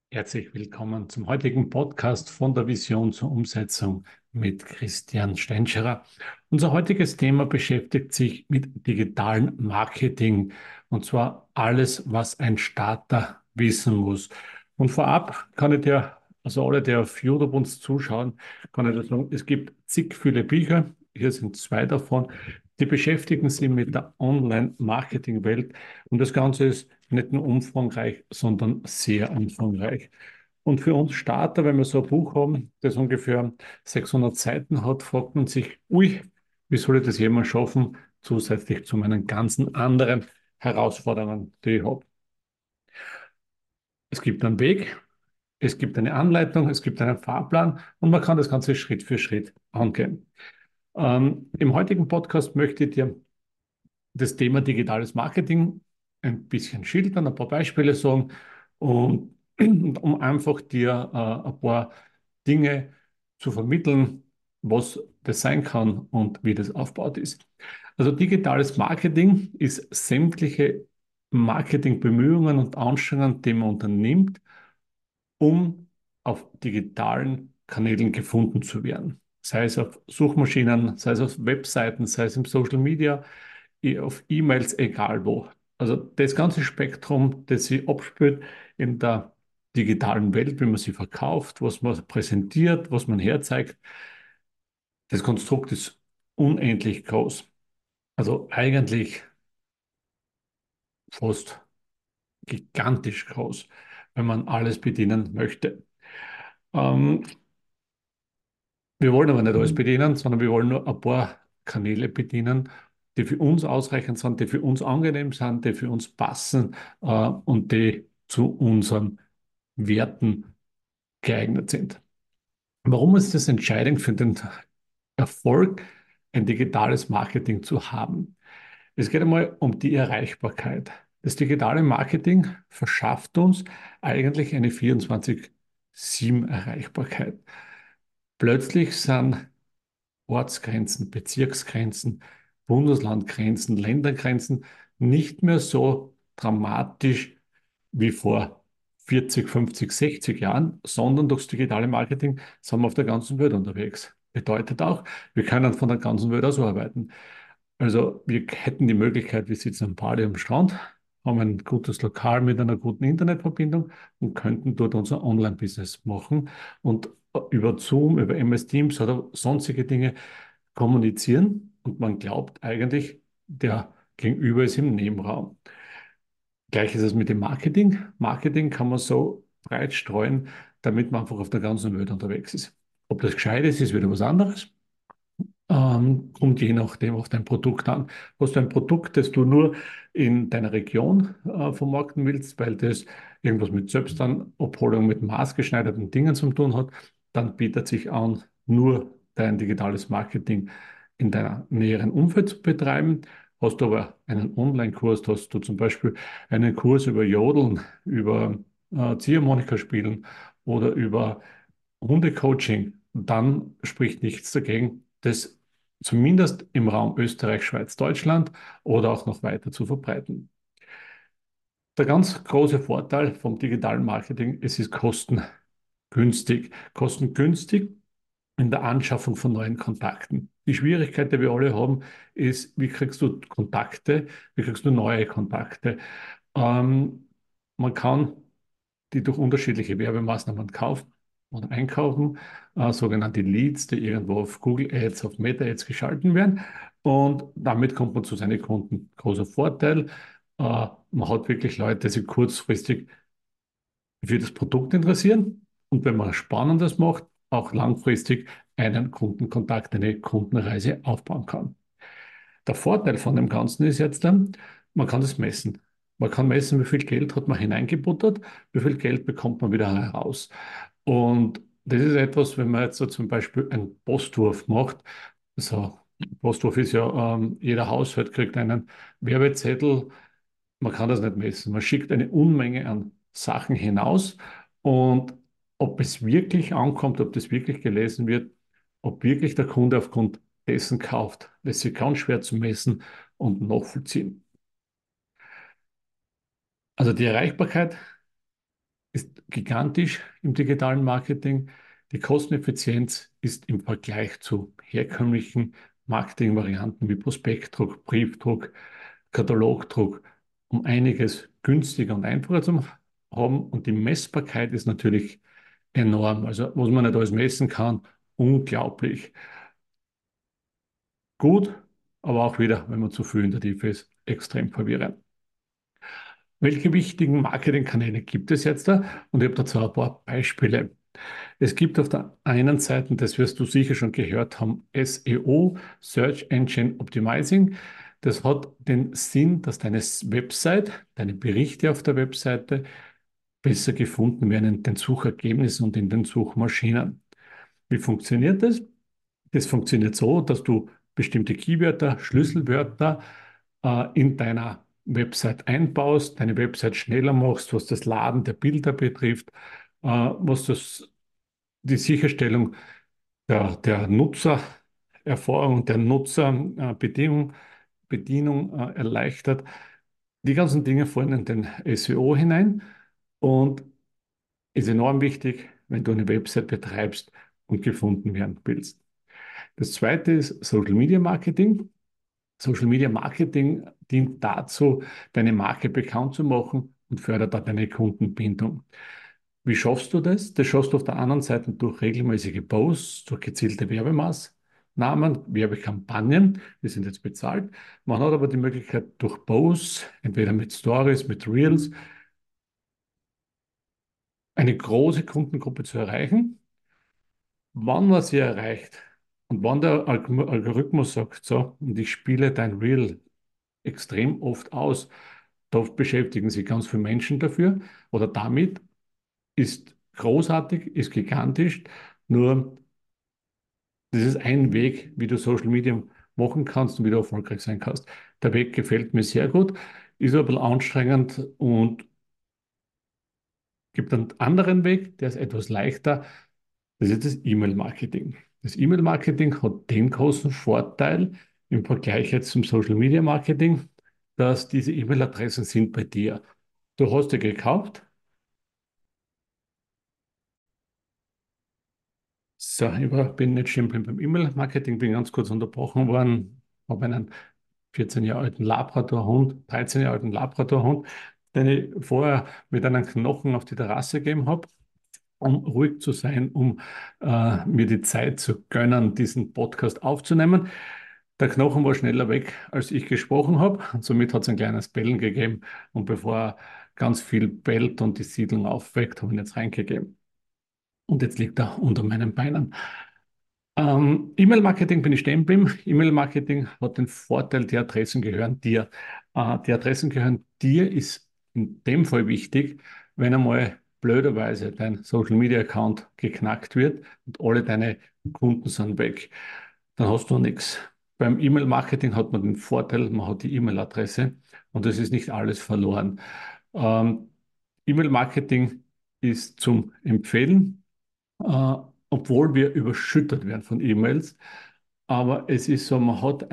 Herzlich willkommen zum heutigen Podcast von der Vision zur Umsetzung mit Christian Steinscherer. Unser heutiges Thema beschäftigt sich mit digitalem Marketing und zwar alles, was ein Starter wissen muss. Und vorab kann ich dir, also alle, die auf YouTube uns zuschauen, kann ich dir sagen, es gibt zig viele Bücher. Hier sind zwei davon. Die beschäftigen sich mit der Online-Marketing-Welt und das Ganze ist nicht nur umfangreich, sondern sehr umfangreich. Und für uns Starter, wenn wir so ein Buch haben, das ungefähr 600 Seiten hat, fragt man sich, ui, wie soll ich das jemals schaffen, zusätzlich zu meinen ganzen anderen Herausforderungen, die ich habe. Es gibt einen Weg, es gibt eine Anleitung, es gibt einen Fahrplan und man kann das Ganze Schritt für Schritt angehen. Im heutigen Podcast möchte ich dir das Thema digitales Marketing ein bisschen schildern, ein paar Beispiele sagen und um einfach dir ein paar Dinge zu vermitteln, was das sein kann und wie das aufgebaut ist. Also digitales Marketing ist sämtliche Marketingbemühungen und Anstrengungen, die man unternimmt, um auf digitalen Kanälen gefunden zu werden. Sei es auf Suchmaschinen, sei es auf Webseiten, sei es im Social Media, auf E-Mails, egal wo. Also das ganze Spektrum, das sich abspielt in der digitalen Welt, wie man sie verkauft, was man präsentiert, was man herzeigt, das Konstrukt ist unendlich groß. Also eigentlich fast gigantisch groß, wenn man alles bedienen möchte. Ähm, Wir wollen aber nicht alles bedienen, sondern wir wollen nur ein paar Kanäle bedienen, die für uns ausreichend sind, die für uns angenehm sind, die für uns passen und die zu unseren Werten geeignet sind. Warum ist es entscheidend für den Erfolg, ein digitales Marketing zu haben? Es geht einmal um die Erreichbarkeit. Das digitale Marketing verschafft uns eigentlich eine 24/7 Erreichbarkeit. Plötzlich sind Ortsgrenzen, Bezirksgrenzen, Bundeslandgrenzen, Ländergrenzen nicht mehr so dramatisch wie vor 40, 50, 60 Jahren, sondern durchs digitale Marketing sind wir auf der ganzen Welt unterwegs. Bedeutet auch, wir können von der ganzen Welt aus arbeiten. Also wir hätten die Möglichkeit, wir sitzen am Bali am Strand, haben ein gutes Lokal mit einer guten Internetverbindung und könnten dort unser Online-Business machen und über Zoom, über MS Teams oder sonstige Dinge kommunizieren. Und man glaubt eigentlich, der Gegenüber ist im Nebenraum. Gleich ist es mit dem Marketing. Marketing kann man so breit streuen, damit man einfach auf der ganzen Welt unterwegs ist. Ob das gescheit ist wieder was anderes. Kommt je nachdem auf dein Produkt an. Hast du ein Produkt, das du nur in deiner Region vermarkten willst, weil das irgendwas mit Selbstabholung, mit maßgeschneiderten Dingen zu tun hat, dann bietet sich an, nur dein digitales Marketing in deiner näheren Umfeld zu betreiben. Hast du aber einen Online-Kurs, hast du zum Beispiel einen Kurs über Jodeln, über Ziehharmonika spielen oder über Hundecoaching, dann spricht nichts dagegen, das zumindest im Raum Österreich, Schweiz, Deutschland oder auch noch weiter zu verbreiten. Der ganz große Vorteil vom digitalen Marketing, es ist kostengünstig. Kostengünstig in der Anschaffung von neuen Kontakten. Die Schwierigkeit, die wir alle haben, ist, wie kriegst du Kontakte, wie kriegst du neue Kontakte? Ähm, Man kann die durch unterschiedliche Werbemaßnahmen kaufen oder einkaufen, sogenannte Leads, die irgendwo auf Google Ads, auf Meta Ads geschalten werden. Und damit kommt man zu seinen Kunden. Großer Vorteil, man hat wirklich Leute, die sich kurzfristig für das Produkt interessieren und wenn man Spannendes macht, auch langfristig einen Kundenkontakt, eine Kundenreise aufbauen kann. Der Vorteil von dem Ganzen ist jetzt dann, man kann das messen. Man kann messen, wie viel Geld hat man hineingebuttert, wie viel Geld bekommt man wieder heraus. Und das ist etwas, wenn man jetzt so zum Beispiel einen Postwurf macht. So, Postwurf ist ja, jeder Haushalt kriegt einen Werbezettel. Man kann das nicht messen. Man schickt eine Unmenge an Sachen hinaus und ob es wirklich ankommt, ob das wirklich gelesen wird, ob wirklich der Kunde aufgrund dessen kauft, lässt sich ganz schwer zu messen und nachvollziehen. Also die Erreichbarkeit ist gigantisch im digitalen Marketing. Die Kosteneffizienz ist im Vergleich zu herkömmlichen Marketingvarianten wie Prospektdruck, Briefdruck, Katalogdruck um einiges günstiger und einfacher zu haben. Und die Messbarkeit ist natürlich enorm. Also, was man nicht alles messen kann, unglaublich gut, aber auch wieder, wenn man zu viel in der Tiefe ist, extrem verwirrend. Welche wichtigen Marketingkanäle gibt es jetzt da? Und ich habe dazu ein paar Beispiele. Es gibt auf der einen Seite, das wirst du sicher schon gehört haben, SEO, Search Engine Optimizing. Das hat den Sinn, dass deine Website, deine Berichte auf der Webseite besser gefunden werden in den Suchergebnissen und in den Suchmaschinen. Wie funktioniert das? Das funktioniert so, dass du bestimmte Keywörter, Schlüsselwörter in deiner Website einbaust, deine Website schneller machst, was das Laden der Bilder betrifft, was die Sicherstellung der Nutzererfahrung, der Bedienung erleichtert. Die ganzen Dinge fallen in den SEO hinein und ist enorm wichtig, wenn du eine Website betreibst und gefunden werden willst. Das zweite ist Social Media Marketing. Social Media Marketing dient dazu, deine Marke bekannt zu machen und fördert da deine Kundenbindung. Wie schaffst du das? Das schaffst du auf der anderen Seite durch regelmäßige Posts, durch gezielte Werbemaßnahmen, Werbekampagnen, die sind jetzt bezahlt. Man hat aber die Möglichkeit, durch Posts, entweder mit Stories, mit Reels, eine große Kundengruppe zu erreichen. Wann man sie erreicht und wann der Algorithmus sagt, so, und ich spiele dein Reel extrem oft aus, da beschäftigen sich ganz viele Menschen dafür oder damit, ist großartig, ist gigantisch, nur das ist ein Weg, wie du Social Media machen kannst und wie du erfolgreich sein kannst. Der Weg gefällt mir sehr gut, ist aber ein bisschen anstrengend und gibt einen anderen Weg, der ist etwas leichter. Das ist das E-Mail-Marketing. Das E-Mail-Marketing hat den großen Vorteil im Vergleich jetzt zum Social-Media-Marketing, dass diese E-Mail-Adressen sind bei dir. Du hast die gekauft. So, bin nicht stehen beim E-Mail-Marketing, bin ganz kurz unterbrochen worden, habe einen 14 Jahre alten Labrador-Hund, 13 Jahre alten Labrador-Hund, den ich vorher mit einem Knochen auf die Terrasse gegeben habe, um ruhig zu sein, um mir die Zeit zu gönnen, diesen Podcast aufzunehmen. Der Knochen war schneller weg, als ich gesprochen habe. Und somit hat es ein kleines Bellen gegeben. Und bevor er ganz viel bellt und die Siedlung aufweckt, habe ich ihn jetzt reingegeben. Und jetzt liegt er unter meinen Beinen. E-Mail-Marketing bin ich stehen geblieben. E-Mail-Marketing hat den Vorteil, die Adressen gehören dir. Die Adressen gehören dir ist in dem Fall wichtig, wenn einmal blöderweise dein Social-Media-Account geknackt wird und alle deine Kunden sind weg. Dann hast du nichts. Beim E-Mail-Marketing hat man den Vorteil, man hat die E-Mail-Adresse und es ist nicht alles verloren. Ähm, E-Mail-Marketing ist zum Empfehlen, obwohl wir überschüttet werden von E-Mails. Aber es ist so, man hat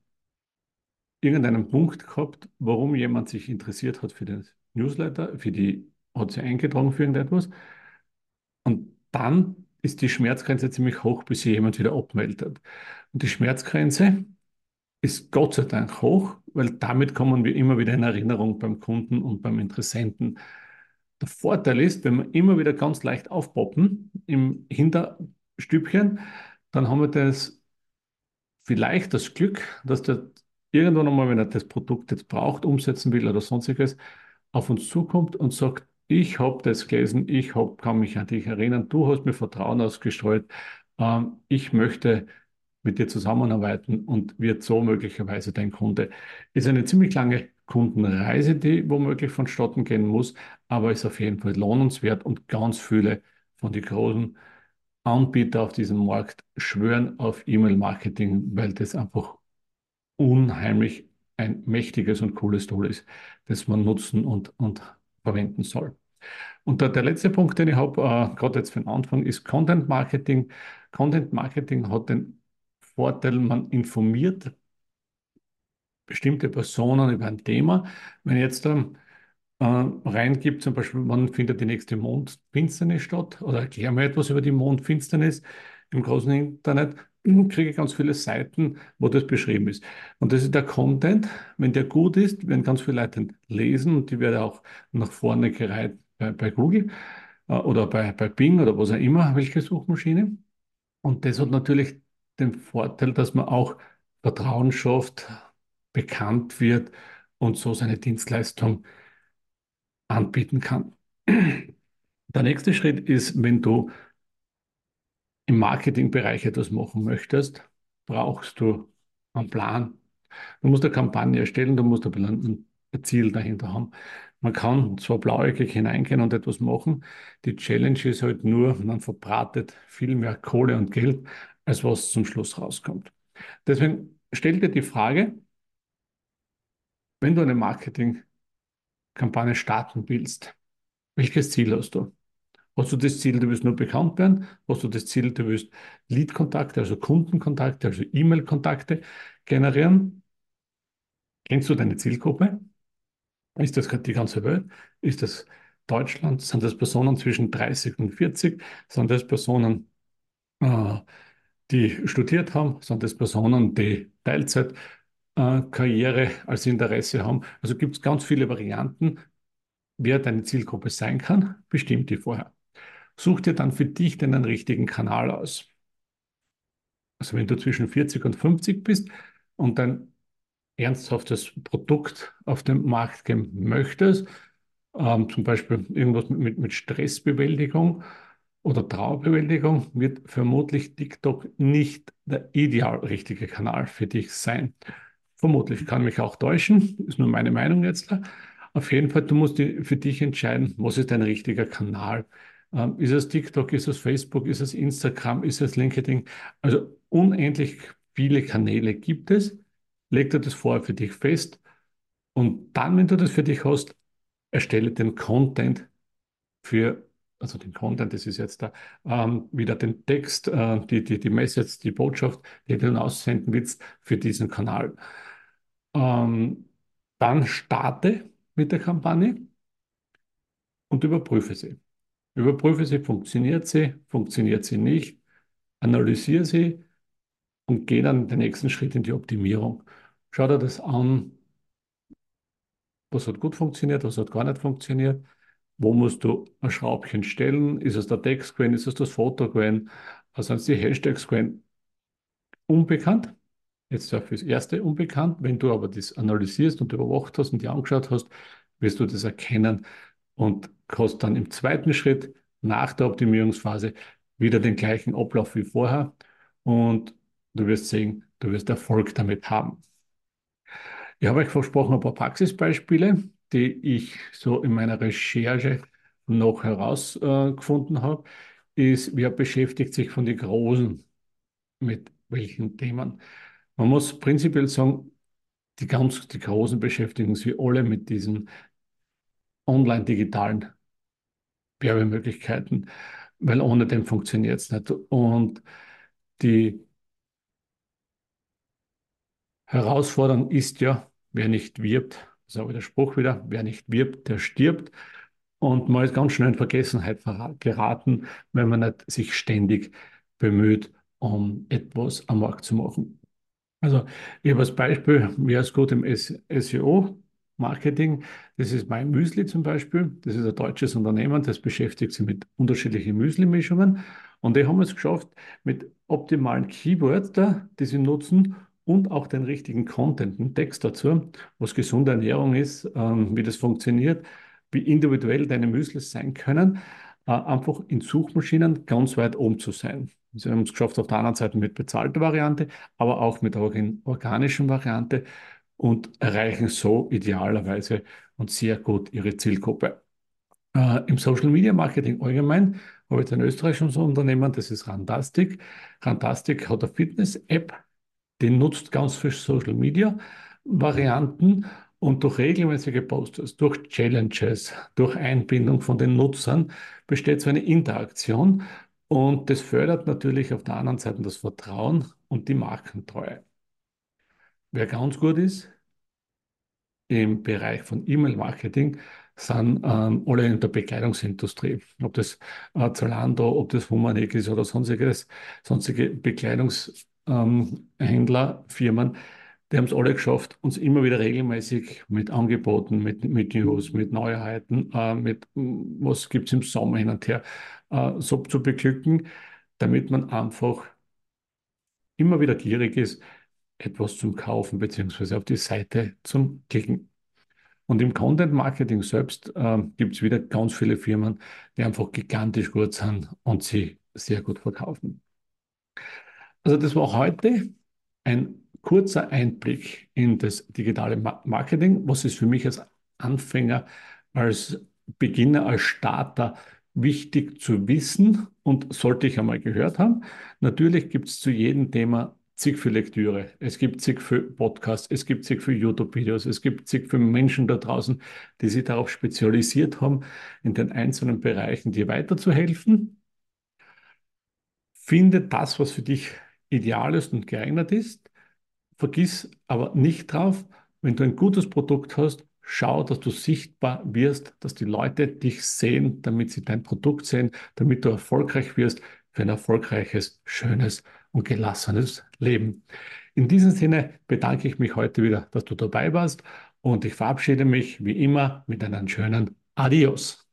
irgendeinen Punkt gehabt, warum jemand sich interessiert hat für den Newsletter, hat sich eingetragen für irgendetwas. Und dann ist die Schmerzgrenze ziemlich hoch, bis sich jemand wieder abmeldet. Und die Schmerzgrenze ist Gott sei Dank hoch, weil damit kommen wir immer wieder in Erinnerung beim Kunden und beim Interessenten. Der Vorteil ist, wenn wir immer wieder ganz leicht aufpoppen im Hinterstübchen, dann haben wir vielleicht das Glück, dass der irgendwann einmal, wenn er das Produkt jetzt braucht, umsetzen will oder sonstiges, auf uns zukommt und sagt, ich habe das gelesen, kann mich an dich erinnern, du hast mir Vertrauen ausgestreut, ich möchte mit dir zusammenarbeiten und wird so möglicherweise dein Kunde. Ist eine ziemlich lange Kundenreise, die womöglich vonstatten gehen muss, aber ist auf jeden Fall lohnenswert und ganz viele von den großen Anbieter auf diesem Markt schwören auf E-Mail-Marketing, weil das einfach unheimlich ein mächtiges und cooles Tool ist, das man nutzen und verwenden soll. Und der letzte Punkt, den ich habe, gerade jetzt für den Anfang, ist Content Marketing. Content Marketing hat den Vorteil, man informiert bestimmte Personen über ein Thema. Wenn ich jetzt reingibt, zum Beispiel, wann findet die nächste Mondfinsternis statt oder erklär mir etwas über die Mondfinsternis im großen Internet, kriege ich ganz viele Seiten, wo das beschrieben ist. Und das ist der Content. Wenn der gut ist, werden ganz viele Leute den lesen und die werden auch nach vorne gereiht bei Google oder bei Bing oder was auch immer, welche Suchmaschine. Und das hat natürlich den Vorteil, dass man auch Vertrauen schafft, bekannt wird und so seine Dienstleistung anbieten kann. Der nächste Schritt ist, wenn du im Marketingbereich etwas machen möchtest, brauchst du einen Plan. Du musst eine Kampagne erstellen, du musst ein bisschen ein Ziel dahinter haben. Man kann zwar blauäugig hineingehen und etwas machen, die Challenge ist halt nur, man verbratet viel mehr Kohle und Geld, als was zum Schluss rauskommt. Deswegen stell dir die Frage, wenn du eine Marketingkampagne starten willst, welches Ziel hast du? Hast du das Ziel, du willst nur bekannt werden? Hast du das Ziel, du willst Lead-Kontakte, also Kundenkontakte, also E-Mail-Kontakte generieren? Kennst du deine Zielgruppe? Ist das gerade die ganze Welt? Ist das Deutschland? Sind das Personen zwischen 30 und 40? Sind das Personen, äh, die studiert haben? Sind das Personen, die Teilzeit, Karriere als Interesse haben? Also gibt es ganz viele Varianten, wer deine Zielgruppe sein kann, bestimmt die vorher. Such dir dann für dich den richtigen Kanal aus. Also wenn du zwischen 40 und 50 bist und ein ernsthaftes Produkt auf den Markt geben möchtest, zum Beispiel irgendwas mit Stressbewältigung oder Trauerbewältigung, wird vermutlich TikTok nicht der ideal richtige Kanal für dich sein. Vermutlich kann mich auch täuschen, ist nur meine Meinung jetzt. Auf jeden Fall, du musst für dich entscheiden, was ist dein richtiger Kanal. Ist es TikTok, ist es Facebook, ist es Instagram, ist es LinkedIn? Also unendlich viele Kanäle gibt es. Leg dir das vorher für dich fest und dann, wenn du das für dich hast, erstelle den Content für, also den Content, das ist jetzt da, wieder den Text, die Message, die Botschaft, die du dann aussenden willst für diesen Kanal. Ähm, Dann starte mit der Kampagne und überprüfe sie. Überprüfe sie, funktioniert sie nicht, analysiere sie und gehe dann den nächsten Schritt in die Optimierung. Schau dir das an, was hat gut funktioniert, was hat gar nicht funktioniert. Wo musst du ein Schraubchen stellen? Ist es der Text gewesen? Ist es das Foto gewesen? Also sind es die Hashtags gewesen? Unbekannt. Jetzt ja fürs Erste unbekannt. Wenn du aber das analysierst und überwacht hast und dir angeschaut hast, wirst du das erkennen und hast dann im zweiten Schritt nach der Optimierungsphase wieder den gleichen Ablauf wie vorher und du wirst sehen, du wirst Erfolg damit haben. Ich habe euch versprochen, ein paar Praxisbeispiele, die ich so in meiner Recherche noch herausgefunden habe, ist, wer beschäftigt sich von den Großen mit welchen Themen. Man muss prinzipiell sagen, die Großen beschäftigen sich alle mit diesen online-digitalen Werbemöglichkeiten, weil ohne dem funktioniert es nicht. Und die Herausforderung ist ja, wer nicht wirbt, das ist aber der Spruch wieder, wer nicht wirbt, der stirbt. Und man ist ganz schnell in Vergessenheit geraten, wenn man nicht sich ständig bemüht, um etwas am Markt zu machen. Also, ich habe als Beispiel, wäre es gut im SEO-Marketing. Das ist mein Müsli zum Beispiel. Das ist ein deutsches Unternehmen, das beschäftigt sich mit unterschiedlichen Müsli-Mischungen. Und die haben es geschafft, mit optimalen Keywords da, die sie nutzen und auch den richtigen Content, einen Text dazu, was gesunde Ernährung ist, wie das funktioniert, wie individuell deine Müslis sein können, einfach in Suchmaschinen ganz weit oben zu sein. Sie haben es geschafft, auf der anderen Seite mit bezahlter Variante, aber auch mit der organischen Variante und erreichen so idealerweise und sehr gut ihre Zielgruppe. Im Social Media Marketing allgemein habe ich in Österreich schon so ein Unternehmen, das ist Rantastic. Rantastic hat eine Fitness-App, die nutzt ganz viele Social Media Varianten und durch regelmäßige Posts, durch Challenges, durch Einbindung von den Nutzern besteht so eine Interaktion und das fördert natürlich auf der anderen Seite das Vertrauen und die Markentreue. Wer ganz gut ist im Bereich von E-Mail-Marketing, sind alle in der Bekleidungsindustrie. Ob das Zalando, ob das Humaneck ist oder sonstige Bekleidungshändler, Firmen, die haben es alle geschafft, uns immer wieder regelmäßig mit Angeboten, mit News, mit Neuheiten, was gibt es im Sommer hin und her, so zu beglücken, damit man einfach immer wieder gierig ist, etwas zum Kaufen beziehungsweise auf die Seite zum Klicken. Und im Content Marketing selbst gibt es wieder ganz viele Firmen, die einfach gigantisch gut sind und sie sehr gut verkaufen. Also das war heute ein kurzer Einblick in das digitale Marketing, was ist für mich als Anfänger, als Beginner, als Starter wichtig zu wissen und sollte ich einmal gehört haben. Natürlich gibt es zu jedem Thema zig viel Lektüre. Es gibt zig viel Podcasts, es gibt zig viel YouTube-Videos, es gibt zig viele Menschen da draußen, die sich darauf spezialisiert haben, in den einzelnen Bereichen dir weiterzuhelfen. Finde das, was für dich ideal ist und geeignet ist. Vergiss aber nicht drauf, wenn du ein gutes Produkt hast, schau, dass du sichtbar wirst, dass die Leute dich sehen, damit sie dein Produkt sehen, damit du erfolgreich wirst für ein erfolgreiches, schönes und gelassenes Leben. In diesem Sinne bedanke ich mich heute wieder, dass du dabei warst und ich verabschiede mich wie immer mit einem schönen Adios.